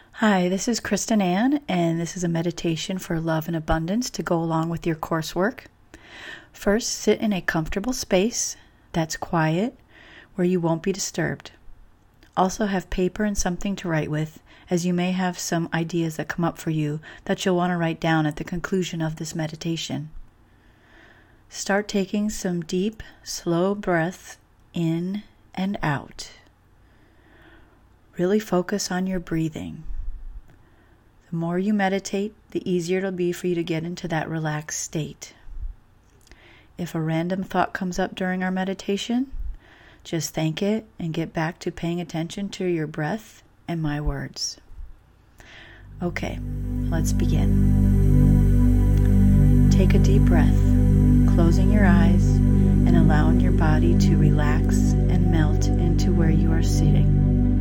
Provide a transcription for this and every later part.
Hi, this is Kristen Ann, and this is a meditation for love and abundance to go along with your coursework. First, sit in a comfortable space that's quiet, where you won't be disturbed. Also have paper and something to write with, as you may have some ideas that come up for you that you'll want to write down at the conclusion of this meditation. Start taking some deep, slow breaths in and out. Really focus on your breathing. The more you meditate, the easier it'll be for you to get into that relaxed state. If a random thought comes up during our meditation, just thank it and get back to paying attention to your breath and my words. Okay, let's begin. Take a deep breath, closing your eyes and allowing your body to relax and melt into where you are sitting.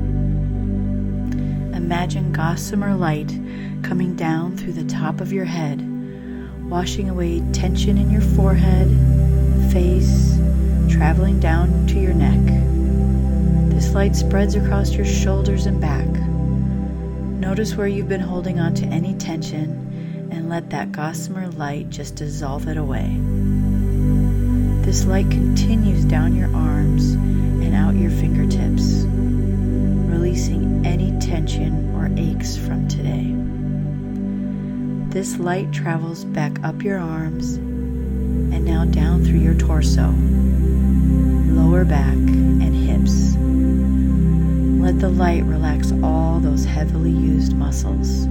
Imagine gossamer light coming down through the top of your head, washing away tension in your forehead, face, traveling down to your neck. This light spreads across your shoulders and back. Notice where you've been holding on to any tension and let that gossamer light just dissolve it away. This light continues down your arms and out your fingertips, releasing any tension or aches from today. This light travels back up your arms and now down through your torso, lower back, and hips. Let the light relax all those heavily used muscles.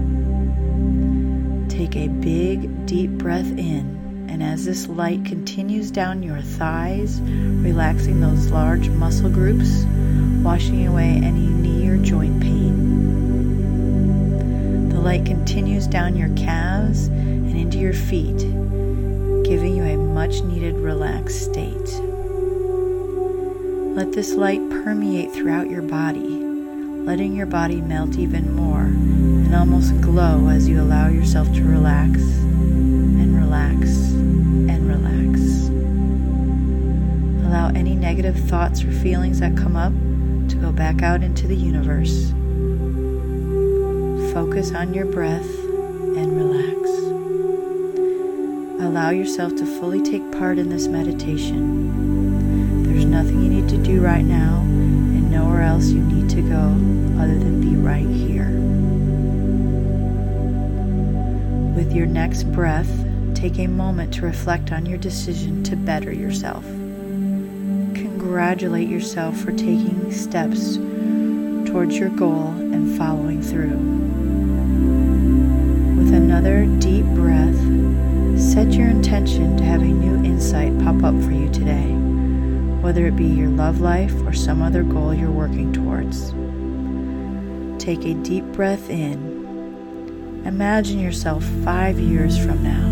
Take a big, deep breath in, and as this light continues down your thighs, relaxing those large muscle groups, washing away any knee or joint pain. The light continues down your calves and into your feet, giving you a much-needed relaxed state. Let this light permeate throughout your body, letting your body melt even more and almost glow as you allow yourself to relax and relax and relax. Allow any negative thoughts or feelings that come up to go back out into the universe. Focus on your breath and relax. Allow yourself to fully take part in this meditation. There's nothing you need to do right now and nowhere else you need to go other than be right here. With your next breath, take a moment to reflect on your decision to better yourself. Congratulate yourself for taking steps towards your goal and following through. With another deep breath, set your intention to have a new insight pop up for you today, whether it be your love life or some other goal you're working towards. Take a deep breath in. Imagine yourself 5 years from now.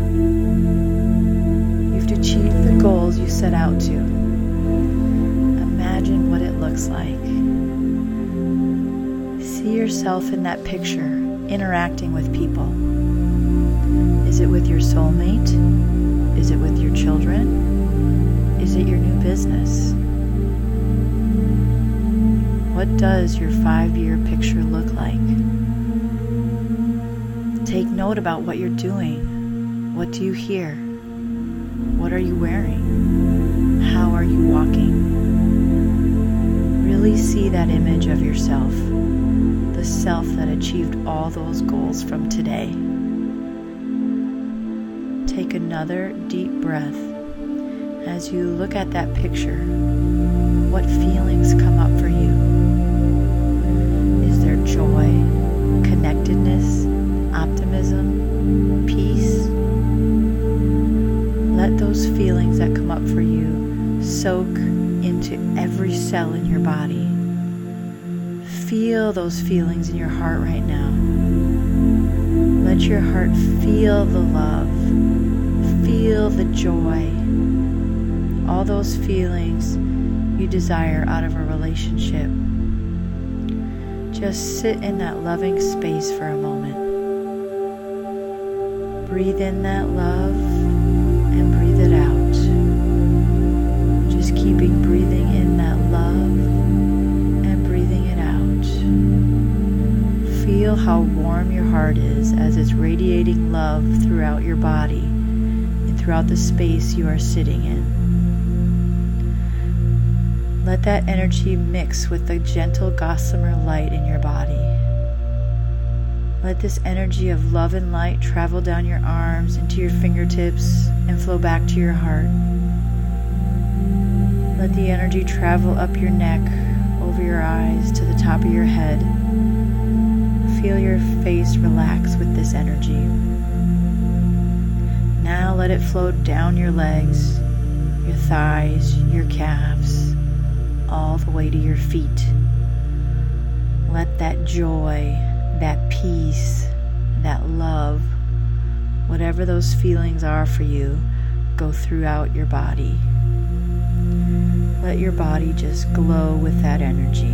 You've achieved the goals you set out to. Imagine what it looks like. See yourself in that picture, interacting with people. Is it with your soulmate? Is it with your children? Is it your new business? What does your 5-year picture look like? Take note about what you're doing. What do you hear? What are you wearing? How are you walking? Really see that image of yourself, the self that achieved all those goals from today. Take another deep breath. As you look at that picture, what feelings come up for you? Is there joy, connectedness, optimism, peace? Let those feelings that come up for you soak into every cell in your body. Feel those feelings in your heart right now. Let your heart feel the love, feel the joy, all those feelings you desire out of a relationship. Just sit in that loving space for a moment. Breathe in that love and breathe it out. Just keeping breathing in that love and breathing it out. feel how warm your heart is as it's radiating love throughout your body and throughout the space you are sitting in. Let that energy mix with the gentle gossamer light in your body. Let this energy of love and light travel down your arms into your fingertips and flow back to your heart. Let the energy travel up your neck, over your eyes, to the top of your head. Feel your face relax with this energy. Now let it flow down your legs, your thighs, your calves, all the way to your feet. Let that joy, that peace, that love, whatever those feelings are for you, go throughout your body. Let your body just glow with that energy.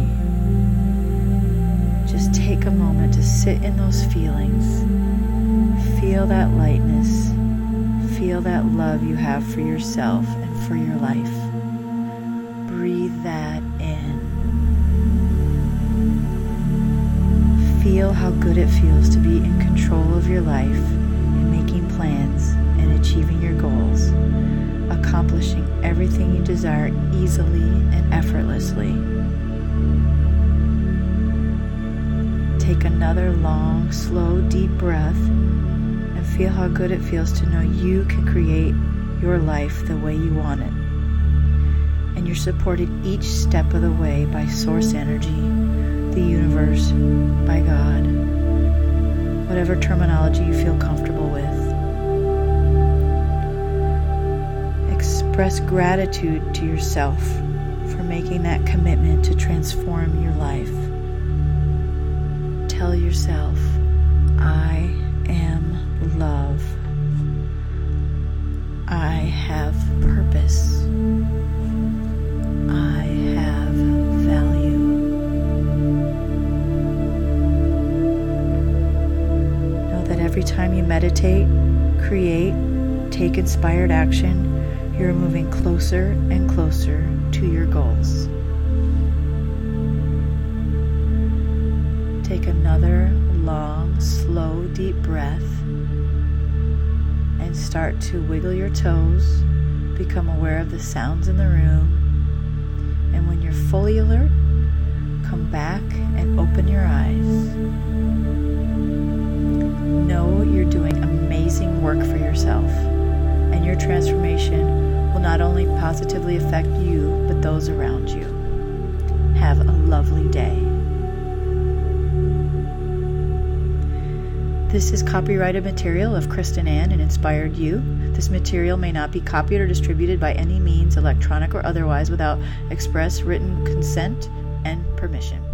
Just take a moment to sit in those feelings. Feel that lightness. Feel that love you have for yourself and for your life. Breathe that in. Feel how good it feels to be in control of your life and making plans and achieving your goals, accomplishing everything you desire easily and effortlessly. Take another long, slow, deep breath and feel how good it feels to know you can create your life the way you want it. And you're supported each step of the way by source energy, the universe, by God, whatever terminology you feel comfortable with. Express gratitude to yourself for making that commitment to transform your life. Tell yourself, I am love. I have purpose. I have value. Know that every time you meditate, create, take inspired action, you're moving closer and closer to your goals. Take another long, slow, deep breath and start to wiggle your toes. Become aware of the sounds in the room. And when you're fully alert, come back and open your eyes. Know you're doing amazing work for yourself, and your transformation will not only positively affect you, but those around you. Have a lovely day. This is copyrighted material of Kristen Ann and Inspired You. This material may not be copied or distributed by any means, electronic or otherwise, without express written consent and permission.